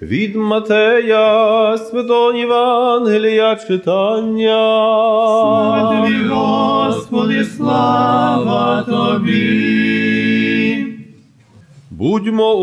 Від Матея Святого Євангелія читання. Слава тобі, Господи, слава тобі. Будьмо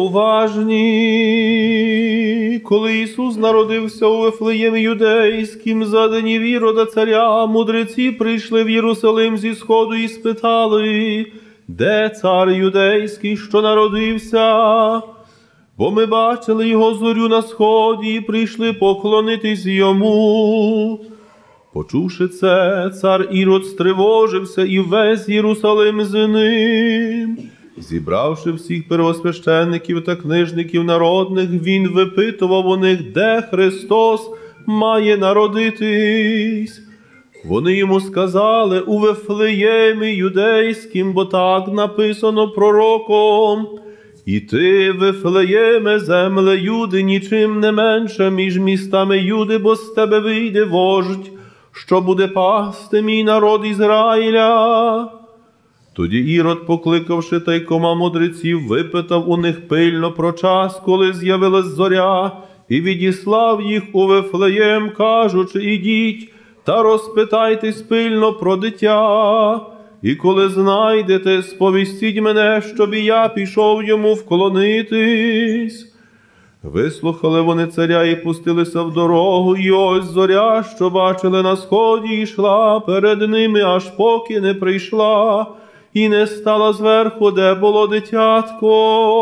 уважні. Коли Ісус народився у Вифлеємі Юдейськім, за днів Ірода царя, мудреці прийшли в Єрусалим зі сходу і спитали, де цар юдейський, що народився? Бо ми бачили його зорю на сході і прийшли поклонитись йому. Почувши це, цар Ірод стривожився і весь Єрусалим з ним. Зібравши всіх первосвященників та книжників народних, він випитував у них, де Христос має народитись. Вони йому сказали, у Вифлеємі Юдейськім, бо так написано пророком. І ти, Вифлеєме, земле Юди, нічим не менше між містами Юди, бо з тебе вийде вождь, що буде пасти мій народ Ізраїля. Тоді Ірод, покликавши тайкома мудреців, випитав у них пильно про час, коли з'явилась зоря, і відіслав їх у Вифлеєм, кажучи, ідіть та розпитайтесь пильно про дитя. І коли знайдете, сповістіть мене, щоб і я пішов йому вклонитись. Вислухали вони царя і пустилися в дорогу, і ось зоря, що бачили на сході, йшла перед ними, аж поки не прийшла, і не стала зверху, де було дитятко.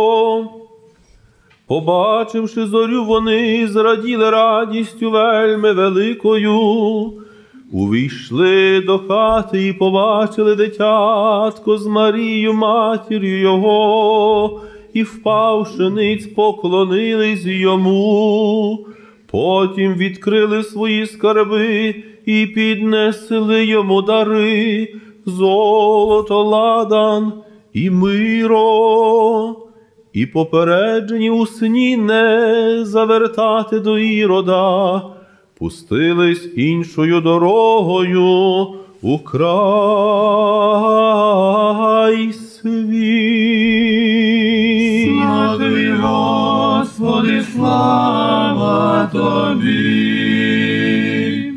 Побачивши зорю, вони зраділи радістю вельми великою. Увійшли до хати і побачили дитятко з Марією, матір'ю його, і, впавши ниць, поклонились йому. Потім відкрили свої скарби і піднесли йому дари, золото, ладан і миро. І попереджені у сні не завертати до Ірода, пустились іншою дорогою у край свій. Слава тобі, Господи, слава тобі.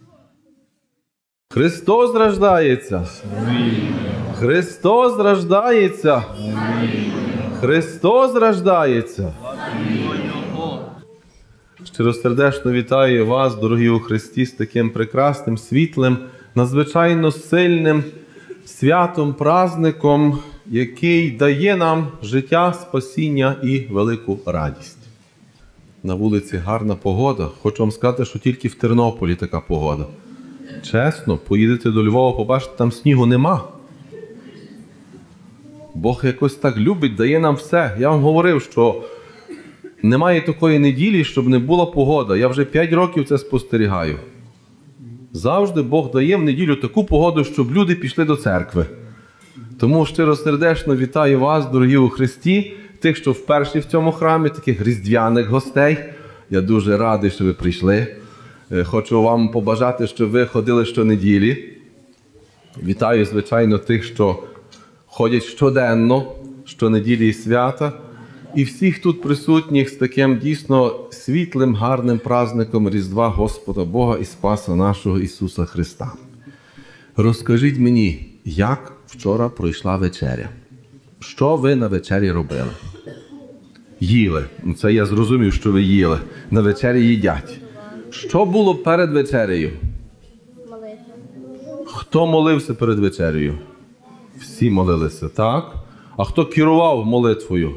Христос рождається. Христос рождається. Христос рождається. Щиросердечно вітаю вас, дорогі у Христі, з таким прекрасним, світлим, надзвичайно сильним святом, праздником, який дає нам життя, спасіння і велику радість. На вулиці гарна погода. Хочу вам сказати, що тільки в Тернополі така погода. Чесно, поїдете до Львова, побачите, там снігу нема. Бог якось так любить, дає нам все. Я вам говорив, що немає такої неділі, щоб не була погода. Я вже 5 років це спостерігаю. Завжди Бог дає в неділю таку погоду, щоб люди пішли до церкви. Тому щиросердечно вітаю вас, дорогі у Христі, тих, що вперше в цьому храмі, таких різдвяних гостей. Я дуже радий, що ви прийшли. Хочу вам побажати, щоб ви ходили щонеділі. Вітаю, звичайно, тих, що ходять щоденно, щонеділі і свята. І всіх тут присутніх з таким дійсно світлим, гарним праздником Різдва Господа Бога і Спаса нашого Ісуса Христа. Розкажіть мені, як вчора пройшла вечеря? Що ви на вечері робили? Їли. Це я зрозумів, що ви їли. На вечері їдять. Що було перед вечерею? Молитва. Хто молився перед вечерею? Всі молилися, так? А хто керував молитвою?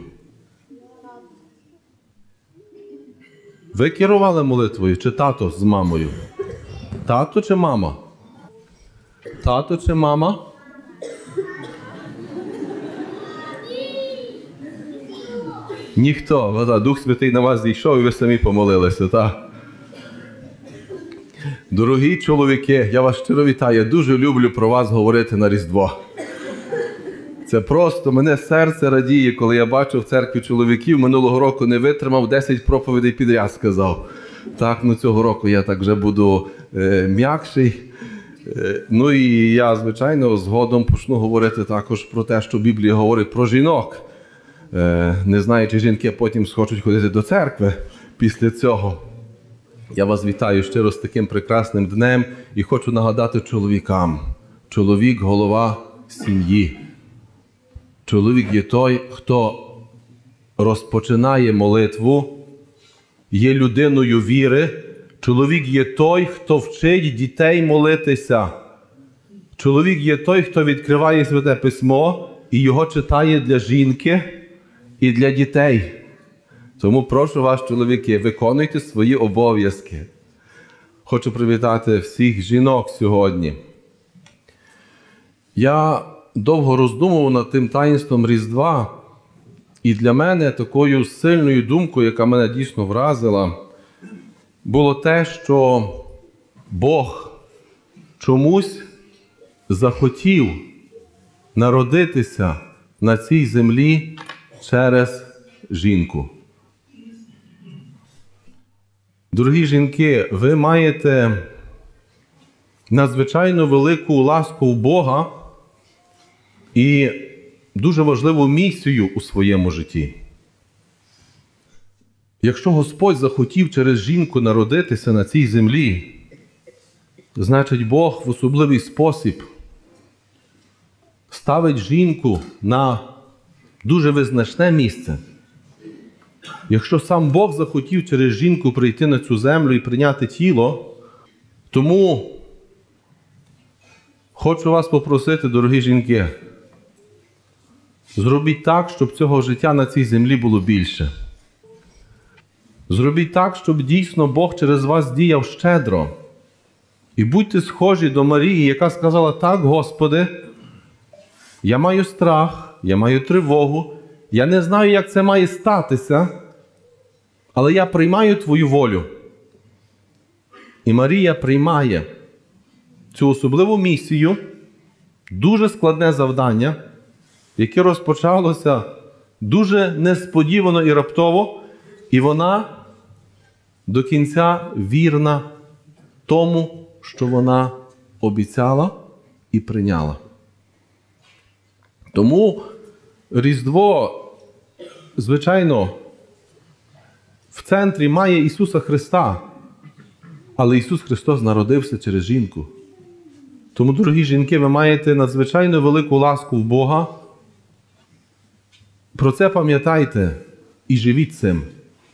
Ви керували молитвою чи тато з мамою? Тато чи мама? Тато чи мама? Ніхто. Дух Святий на вас зійшов і ви самі помолилися, так? Дорогі чоловіки, я вас щиро вітаю. Я дуже люблю про вас говорити на Різдво. Це просто мене серце радіє, коли я бачу в церкві чоловіків. Минулого року не витримав, 10 проповідей підряд сказав. Так, цього року я так вже буду м'якший. Ну і я, звичайно, згодом почну говорити також про те, що Біблія говорить про жінок. Не знаю, чи жінки потім схочуть ходити до церкви Після цього я вас вітаю щиро з таким прекрасним днем і хочу нагадати чоловікам. Чоловік – голова сім'ї. Чоловік є той, хто розпочинає молитву, є людиною віри. Чоловік є той, хто вчить дітей молитися. Чоловік є той, хто відкриває Святе Письмо і його читає для жінки і для дітей. Тому прошу вас, чоловіки, виконуйте свої обов'язки. Хочу привітати всіх жінок сьогодні. Я довго роздумував над тим таїнством Різдва, і для мене такою сильною думкою, яка мене дійсно вразила, було те, що Бог чомусь захотів народитися на цій землі через жінку. Дорогі жінки, ви маєте надзвичайно велику ласку у Бога і дуже важливу місію у своєму житті. Якщо Господь захотів через жінку народитися на цій землі, значить Бог в особливий спосіб ставить жінку на дуже визначне місце. Якщо сам Бог захотів через жінку прийти на цю землю і прийняти тіло, тому хочу вас попросити, дорогі жінки, зробіть так, щоб цього життя на цій землі було більше. Зробіть так, щоб дійсно Бог через вас діяв щедро. І будьте схожі до Марії, яка сказала: так, Господи, я маю страх, я маю тривогу, я не знаю, як це має статися, але я приймаю Твою волю. І Марія приймає цю особливу місію, дуже складне завдання, яке розпочалося дуже несподівано і раптово, і вона до кінця вірна тому, що вона обіцяла і прийняла. Тому Різдво, звичайно, в центрі має Ісуса Христа, але Ісус Христос народився через жінку. Тому, дорогі жінки, ви маєте надзвичайно велику ласку в Бога. Про це пам'ятайте і живіть цим.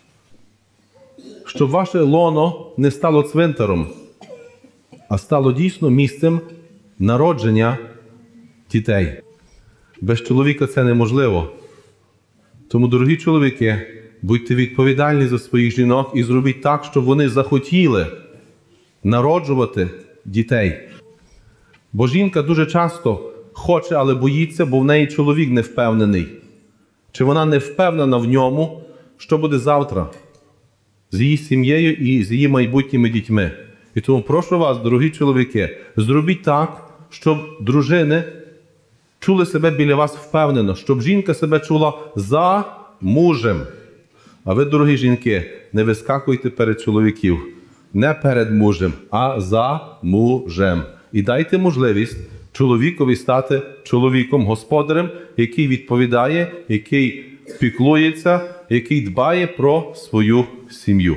Щоб ваше лоно не стало цвинтаром, а стало дійсно місцем народження дітей. Без чоловіка це неможливо. Тому, дорогі чоловіки, будьте відповідальні за своїх жінок і зробіть так, щоб вони захотіли народжувати дітей. Бо жінка дуже часто хоче, але боїться, бо в неї чоловік не впевнений. Чи вона не впевнена в ньому, що буде завтра з її сім'єю і з її майбутніми дітьми. І тому прошу вас, дорогі чоловіки, зробіть так, щоб дружини чули себе біля вас впевнено, щоб жінка себе чула за мужем. А ви, дорогі жінки, не вискакуйте перед чоловіків. Не перед мужем, а за мужем. І дайте можливість чоловікові стати чоловіком, господарем, який відповідає, який піклується, який дбає про свою сім'ю.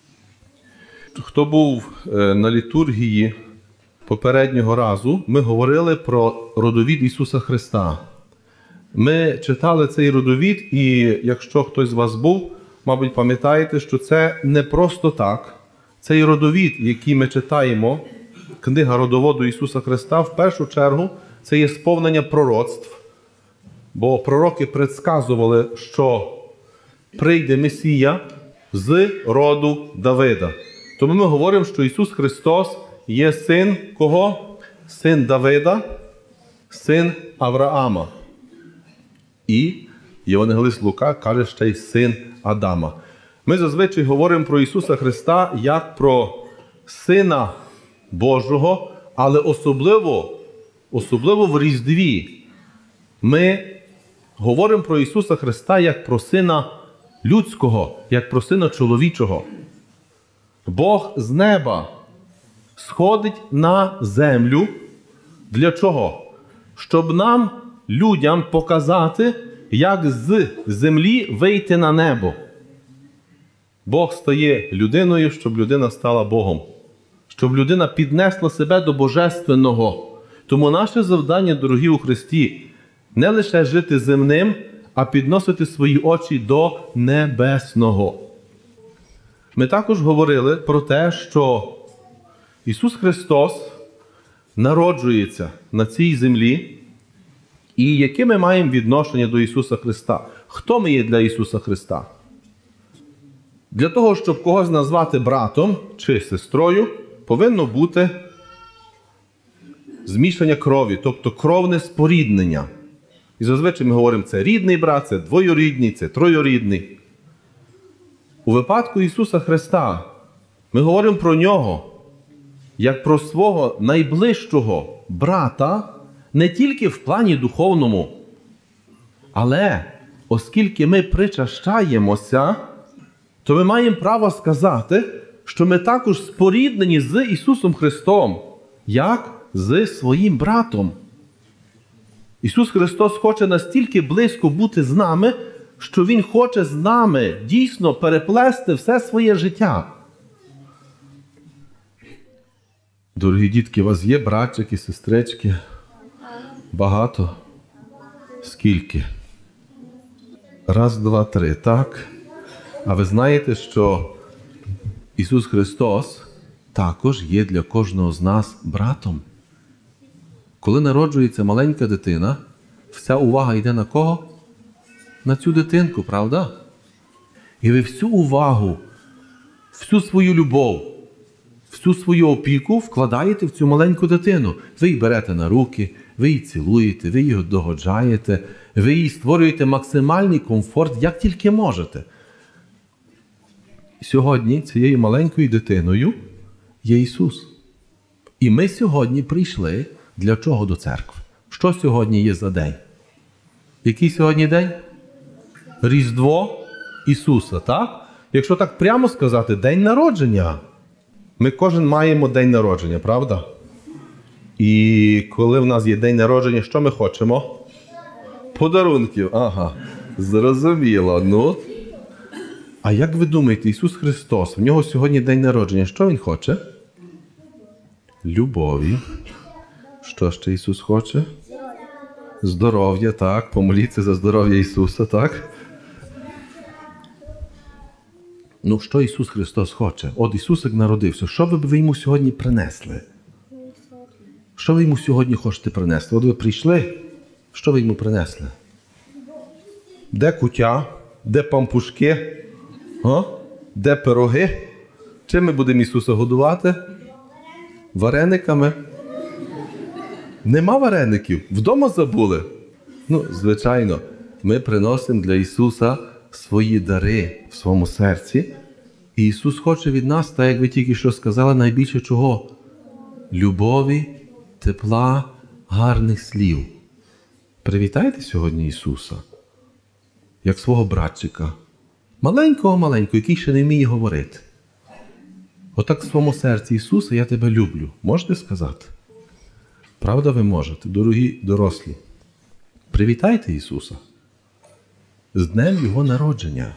Хто був на літургії попереднього разу, ми говорили про родовід Ісуса Христа. Ми читали цей родовід, і якщо хтось з вас був, мабуть, пам'ятаєте, що це не просто так. Цей родовід, який ми читаємо, книга родоводу Ісуса Христа, в першу чергу, це є сповнення пророцтв. Бо пророки предсказували, що прийде Месія з роду Давида. Тому ми говоримо, що Ісус Христос є син кого? Син Давида, син Авраама. І Євангелист Лука каже ще й син Адама. Ми зазвичай говоримо про Ісуса Христа як про Сина Божого, але особливо в Різдві ми говоримо про Ісуса Христа як про Сина людського, як про Сина чоловічого. Бог з неба сходить на землю. Для чого? Щоб нам, людям, показати, як з землі вийти на небо. Бог стає людиною, щоб людина стала Богом. Щоб людина піднесла себе до Божественного. Тому наше завдання, дорогі у Христі, не лише жити земним, а підносити свої очі до небесного. Ми також говорили про те, що Ісус Христос народжується на цій землі, і яке ми маємо відношення до Ісуса Христа. Хто ми є для Ісуса Христа? Для того, щоб когось назвати братом чи сестрою, повинно бути змішання крові, тобто кровне споріднення. І зазвичай ми говоримо, це рідний брат, це двоюрідний, це троюрідний. У випадку Ісуса Христа ми говоримо про Нього як про свого найближчого брата не тільки в плані духовному, але оскільки ми причащаємося, то ми маємо право сказати, що ми також споріднені з Ісусом Христом, як з своїм братом. Ісус Христос хоче настільки близько бути з нами, що Він хоче з нами дійсно переплести все своє життя. Дорогі дітки, у вас є братчики, сестрички? Багато? Скільки? Раз, два, три, так? А ви знаєте, що Ісус Христос також є для кожного з нас братом? Коли народжується маленька дитина, вся увага йде на кого? На цю дитинку, правда? І ви всю увагу, всю свою любов, всю свою опіку вкладаєте в цю маленьку дитину. Ви її берете на руки, ви її цілуєте, ви її догоджаєте, ви їй створюєте максимальний комфорт, як тільки можете. Сьогодні цією маленькою дитиною є Ісус. І ми сьогодні прийшли для чого до церкви? Що сьогодні є за день? Який сьогодні день? Різдво Ісуса, так? Якщо так прямо сказати, день народження. Ми кожен маємо день народження, правда? І коли в нас є день народження, що ми хочемо? Подарунків. Ага, зрозуміло. Ну. А як ви думаєте, Ісус Христос, в нього сьогодні день народження, що Він хоче? Любові. Що ще Ісус хоче? Здоров'я, так. Помоліться за здоров'я Ісуса, так. Ну, що Ісус Христос хоче? От Ісус як народився. Що би ви йому сьогодні принесли? Що ви йому сьогодні хочете принести? От ви прийшли, що ви йому принесли? Де куття? Де пампушки? А? Де пироги? Чим ми будемо Ісуса годувати? Варениками? Нема вареників? Вдома забули? Ну, звичайно, ми приносимо для Ісуса свої дари в своєму серці. І Ісус хоче від нас, так як ви тільки що сказали, найбільше чого? Любові, тепла, гарних слів. Привітайте сьогодні Ісуса, як свого братчика. Маленького, який ще не вміє говорити. Отак в своєму серці: Ісусе, я тебе люблю. Можете сказати? Правда, ви можете, дорогі дорослі. Привітайте Ісуса з днем Його народження.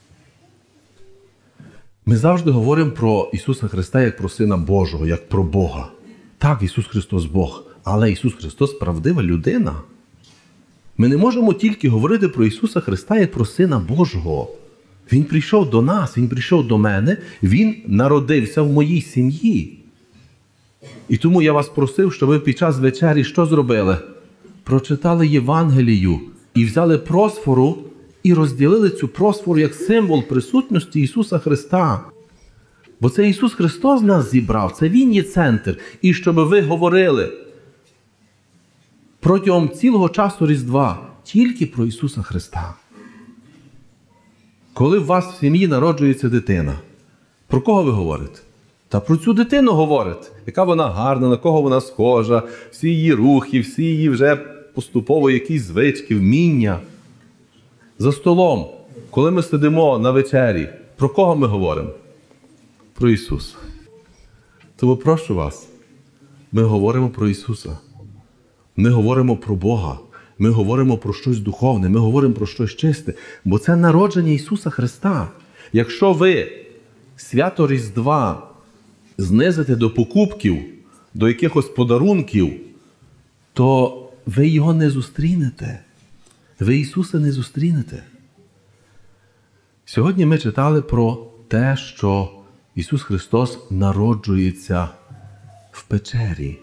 Ми завжди говоримо про Ісуса Христа як про Сина Божого, як про Бога. Так, Ісус Христос Бог, але Ісус Христос правдива людина. Ми не можемо тільки говорити про Ісуса Христа як про Сина Божого. Він прийшов до нас, Він прийшов до мене, Він народився в моїй сім'ї. І тому я вас просив, щоб ви під час вечері що зробили? Прочитали Євангелію і взяли просфору і розділили цю просфору як символ присутності Ісуса Христа. Бо це Ісус Христос нас зібрав, це Він є центр. І щоб ви говорили протягом цілого часу Різдва тільки про Ісуса Христа. Коли у вас в сім'ї народжується дитина, про кого ви говорите? Та про цю дитину говорите, яка вона гарна, на кого вона схожа, всі її рухи, всі її вже поступово якісь звички, вміння. За столом, коли ми сидимо на вечері, про кого ми говоримо? Про Ісуса. Тому прошу вас, ми говоримо про Ісуса. Ми говоримо про Бога. Ми говоримо про щось духовне, ми говоримо про щось чисте. Бо це народження Ісуса Христа. Якщо ви свято Різдва знизите до покупків, до якихось подарунків, то ви його не зустрінете. Ви Ісуса не зустрінете. Сьогодні ми читали про те, що Ісус Христос народжується в печері.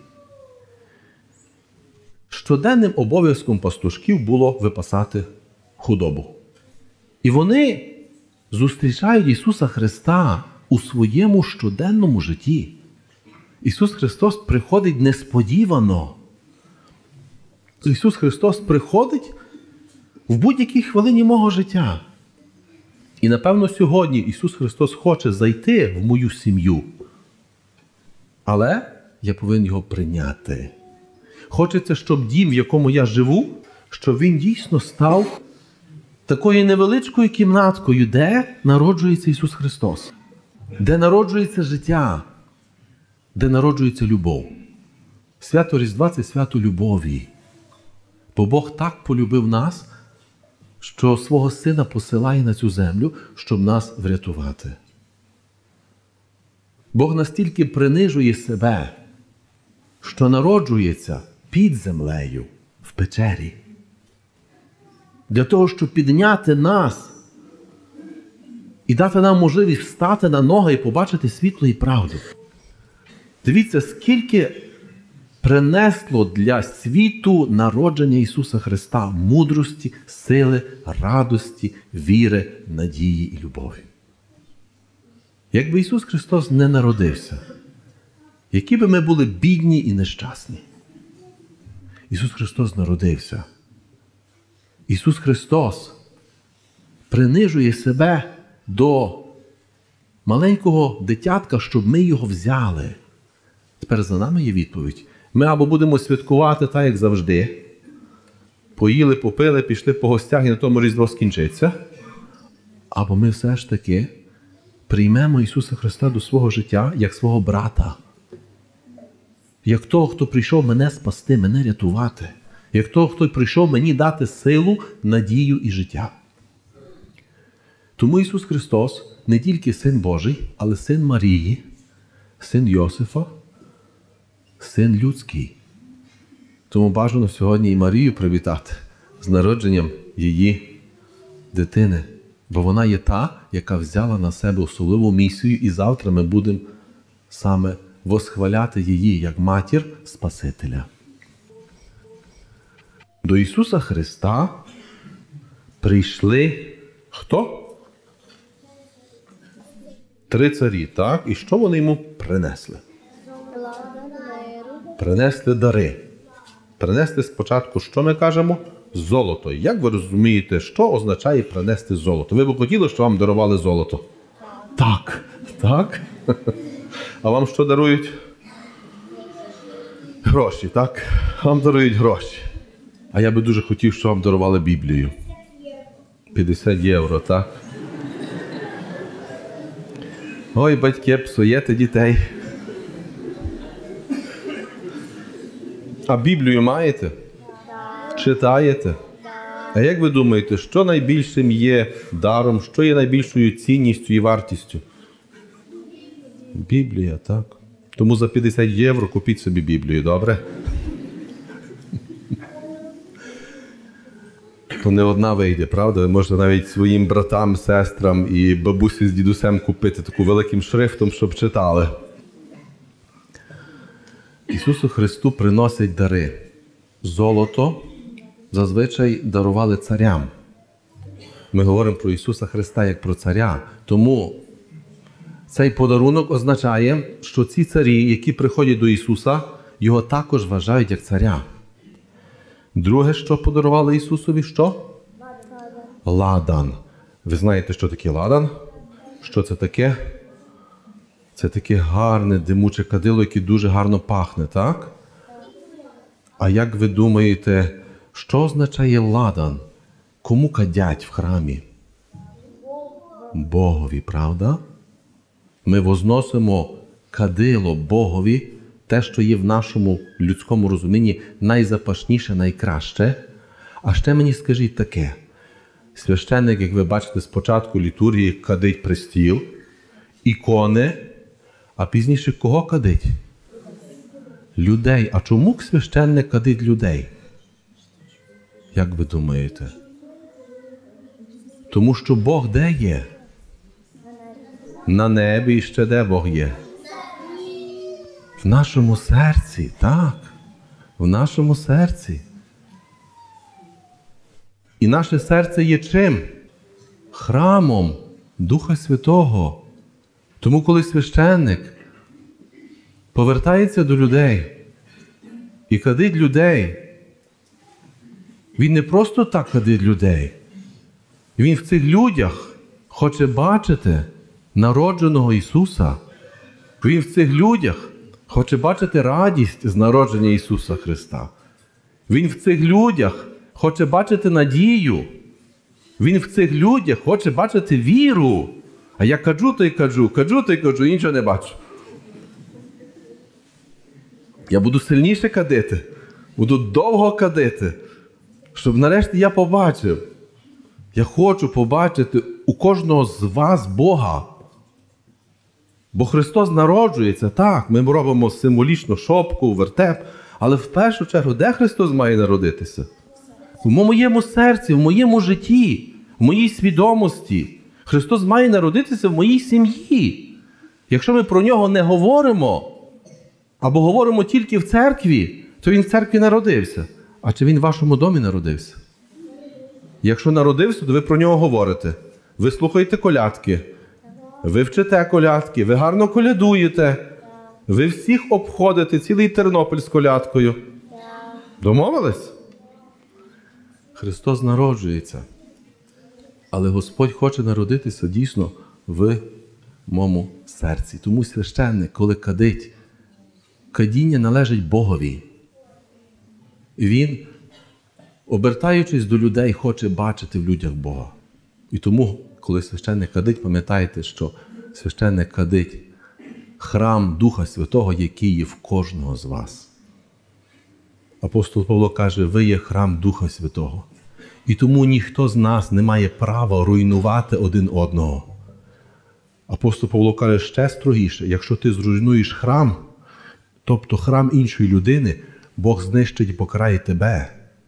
Щоденним обов'язком пастушків було випасати худобу. І вони зустрічають Ісуса Христа у своєму щоденному житті. Ісус Христос приходить несподівано. Ісус Христос приходить в будь-якій хвилині мого життя. І, напевно, сьогодні Ісус Христос хоче зайти в мою сім'ю. Але я повинен його прийняти. Хочеться, щоб дім, в якому я живу, щоб він дійсно став такою невеличкою кімнаткою, де народжується Ісус Христос. Де народжується життя. Де народжується любов. Свято Різдва – це свято любові. Бо Бог так полюбив нас, що свого Сина посилає на цю землю, щоб нас врятувати. Бог настільки принижує себе, що народжується під землею, в печері. Для того, щоб підняти нас і дати нам можливість встати на ноги і побачити світло і правду. Дивіться, скільки принесло для світу народження Ісуса Христа мудрості, сили, радості, віри, надії і любові. Якби Ісус Христос не народився, які би ми були бідні і нещасні. Ісус Христос народився. Ісус Христос принижує себе до маленького дитятка, щоб ми його взяли. Тепер за нами є відповідь. Ми або будемо святкувати так, як завжди. Поїли, попили, пішли по гостях і на тому Різдво скінчиться. Або ми все ж таки приймемо Ісуса Христа до свого життя як свого брата. Як того, хто прийшов мене спасти, мене рятувати. Як того, хто прийшов мені дати силу, надію і життя. Тому Ісус Христос не тільки Син Божий, але Син Марії, Син Йосифа, Син людський. Тому бажано сьогодні і Марію привітати з народженням її дитини. Бо вона є та, яка взяла на себе особливу місію, і завтра ми будемо саме восхваляти її як матір Спасителя. До Ісуса Христа прийшли хто? 3 царі, так? І що вони йому принесли? Принесли дари. Принесли спочатку, що ми кажемо? Золото. Як ви розумієте, що означає принести золото? Ви б хотіли, щоб вам дарували золото? Так. Так? А вам що дарують? Гроші, так? Вам дарують гроші. А я би дуже хотів, щоб вам дарували Біблію. 50 євро, так? Ой, батьки, псуєте дітей. А Біблію маєте? Читаєте? А як ви думаєте, що найбільшим є даром, що є найбільшою цінністю і вартістю? Біблія, так. Тому за 50 євро купіть собі Біблію, добре? То не одна вийде, правда? Ви можете навіть своїм братам, сестрам і бабусі з дідусем купити таку великим шрифтом, щоб читали. Ісусу Христу приносять дари. Золото зазвичай дарували царям. Ми говоримо про Ісуса Христа як про царя. Тому цей подарунок означає, що ці царі, які приходять до Ісуса, його також вважають як царя. Друге, що подарували Ісусові, що? Ладан. Ви знаєте, що таке ладан? Що це таке? Це таке гарне, димуче кадило, яке дуже гарно пахне, так? А як ви думаєте, що означає ладан? Кому кадять в храмі? Богові, правда? Ми возносимо кадило Богові, те, що є в нашому людському розумінні найзапашніше, найкраще. А ще мені скажіть таке. Священник, як ви бачите, спочатку літургії кадить при стіл, ікони, а пізніше кого кадить? Людей. А чому священник кадить людей? Як ви думаєте? Тому що Бог де є? На небі. І ще де Бог є? В нашому серці, так. В нашому серці. І наше серце є чим? Храмом Духа Святого. Тому коли священник повертається до людей і кадить людей, він не просто так кадить людей. Він в цих людях хоче бачити народженого Ісуса. Він в цих людях хоче бачити радість з народження Ісуса Христа. Він в цих людях хоче бачити надію. Він в цих людях хоче бачити віру. А я каджу, то й каджу, і нічого не бачу. Я буду сильніше кадити, буду довго кадити, щоб нарешті я побачив. Я хочу побачити у кожного з вас Бога. Бо Христос народжується, так, ми робимо символічно шопку, вертеп, але в першу чергу, де Христос має народитися? В моєму серці, в моєму житті, в моїй свідомості. Христос має народитися в моїй сім'ї. Якщо ми про Нього не говоримо, або говоримо тільки в церкві, то Він в церкві народився. А чи Він в вашому домі народився? Якщо народився, то ви про Нього говорите. Ви слухаєте колядки, ви вчите колядки, ви гарно колядуєте, ви всіх обходите, цілий Тернопіль з колядкою. Домовились? Христос народжується. Але Господь хоче народитися дійсно в моєму серці. Тому священник, коли кадить, кадіння належить Богові. І він, обертаючись до людей, хоче бачити в людях Бога. І тому, коли священник кадить, пам'ятайте, що священник кадить храм Духа Святого, який є в кожного з вас. Апостол Павло каже, ви є храм Духа Святого. І тому ніхто з нас не має права руйнувати один одного. Апостол Павло каже ще строгіше, якщо ти зруйнуєш храм, тобто храм іншої людини, Бог знищить і покарає тебе.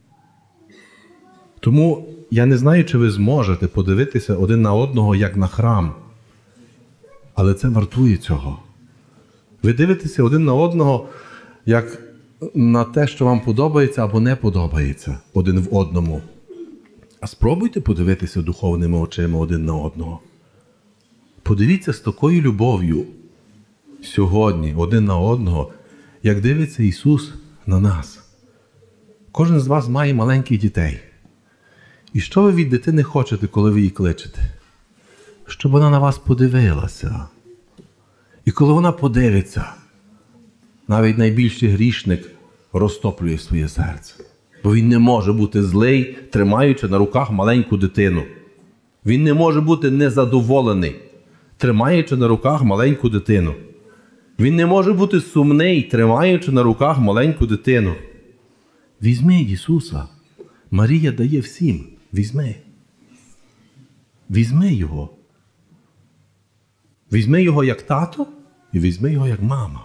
Тому я не знаю, чи ви зможете подивитися один на одного, як на храм. Але це вартує цього. Ви дивитеся один на одного, як на те, що вам подобається або не подобається один в одному. А спробуйте подивитися духовними очима один на одного. Подивіться з такою любов'ю сьогодні один на одного, як дивиться Ісус на нас. Кожен з вас має маленьких дітей. І що ви від дитини хочете, коли ви її кличете? Щоб вона на вас подивилася. І коли вона подивиться, навіть найбільший грішник розтоплює своє серце. Бо він не може бути злий, тримаючи на руках маленьку дитину. Він не може бути незадоволений, тримаючи на руках маленьку дитину. Він не може бути сумний, тримаючи на руках маленьку дитину. Візьми Ісуса. Марія дає всім. Візьми. Візьми Його. Візьми Його як тато і візьми Його як мама.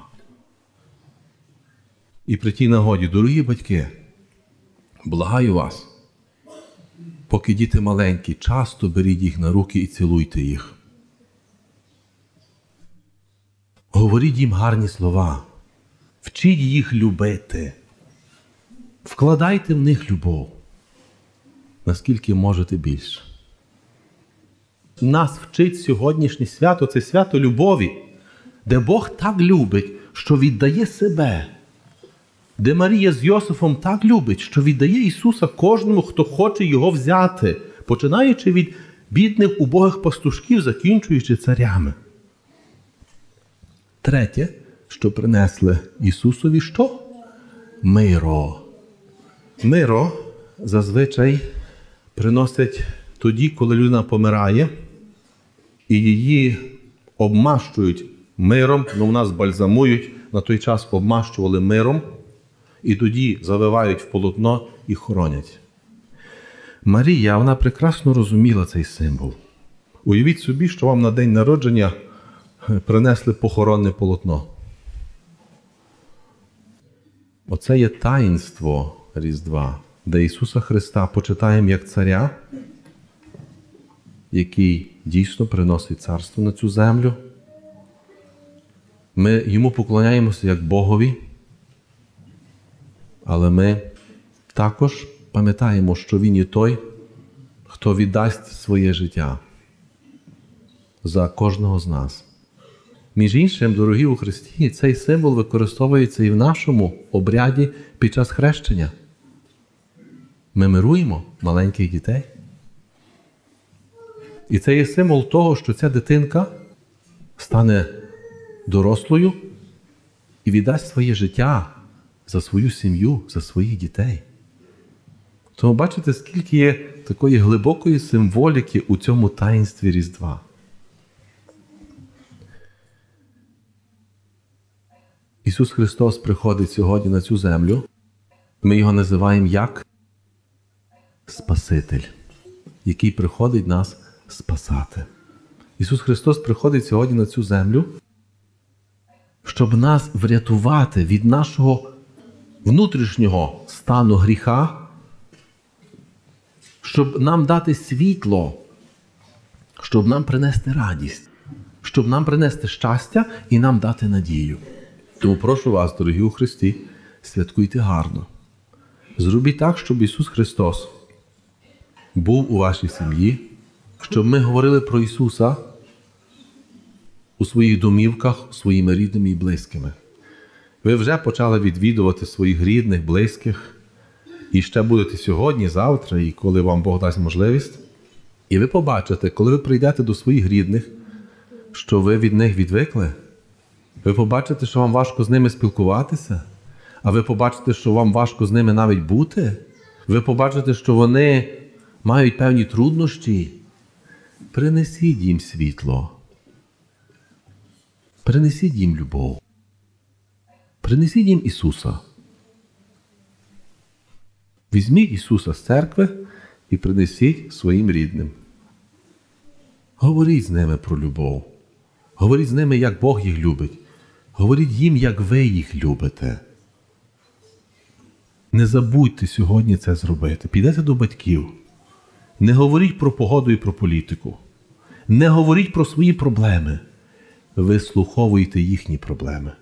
І при тій нагоді, дорогі батьки, благаю вас, поки діти маленькі, часто беріть їх на руки і цілуйте їх. Говоріть їм гарні слова. Вчіть їх любити. Вкладайте в них любов. Наскільки можете більше. Нас вчить сьогоднішнє свято, це свято любові, де Бог так любить, що віддає себе. Де Марія з Йосифом так любить, що віддає Ісуса кожному, хто хоче Його взяти, починаючи від бідних убогих пастушків, закінчуючи царями. Третє, що принесли Ісусові, що? Миро. Миро зазвичай приносять тоді, коли людина помирає, і її обмащують миром, у нас бальзамують, на той час обмащували миром, і тоді завивають в полотно і хоронять. Марія, вона прекрасно розуміла цей символ. Уявіть собі, що вам на день народження принесли похоронне полотно. Оце є таїнство Різдва, де Ісуса Христа почитаємо як царя, який дійсно приносить царство на цю землю. Ми Йому поклоняємося як Богові, але ми також пам'ятаємо, що Він є той, хто віддасть своє життя за кожного з нас. Між іншим, дорогі у Христі, цей символ використовується і в нашому обряді під час хрещення. Ми мируємо маленьких дітей. І це є символ того, що ця дитинка стане дорослою і віддасть своє життя за свою сім'ю, за своїх дітей. Тому бачите, скільки є такої глибокої символіки у цьому таїнстві Різдва. Ісус Христос приходить сьогодні на цю землю. Ми Його називаємо як Спаситель, який приходить нас спасати. Ісус Христос приходить сьогодні на цю землю, щоб нас врятувати від нашого внутрішнього стану гріха, щоб нам дати світло, щоб нам принести радість, щоб нам принести щастя і нам дати надію. Тому прошу вас, дорогі у Христі, святкуйте гарно. Зробіть так, щоб Ісус Христос був у вашій сім'ї, щоб ми говорили про Ісуса у своїх домівках, своїми рідними і близькими. Ви вже почали відвідувати своїх рідних, близьких, і ще будете сьогодні, завтра, і коли вам Бог дасть можливість. І ви побачите, коли ви прийдете до своїх рідних, що ви від них відвикли. Ви побачите, що вам важко з ними спілкуватися, а ви побачите, що вам важко з ними навіть бути. Ви побачите, що вони мають певні труднощі. Принесіть їм світло. Принесіть їм любов. Принесіть їм Ісуса. Візьміть Ісуса з церкви і принесіть своїм рідним. Говоріть з ними про любов. Говоріть з ними, як Бог їх любить. Говоріть їм, як ви їх любите. Не забудьте сьогодні це зробити. Підете до батьків. Не говоріть про погоду і про політику. Не говоріть про свої проблеми. Вислуховуйте їхні проблеми.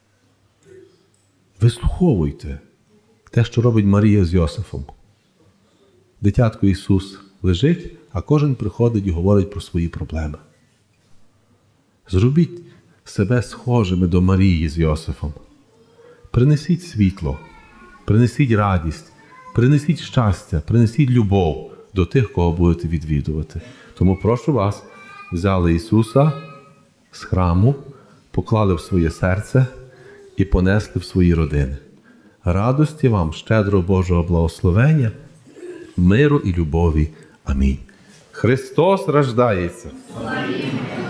Вислуховуйте те, що робить Марія з Йосифом. Дитятко Ісус лежить, а кожен приходить і говорить про свої проблеми. Зробіть себе схожими до Марії з Йосифом. Принесіть світло, принесіть радість, принесіть щастя, принесіть любов до тих, кого будете відвідувати. Тому прошу вас, взяли Ісуса з храму, поклали в своє серце і понесли в свої родини. Радості вам, щедрого Божого благословення, миру і любові. Амінь. Христос рождається!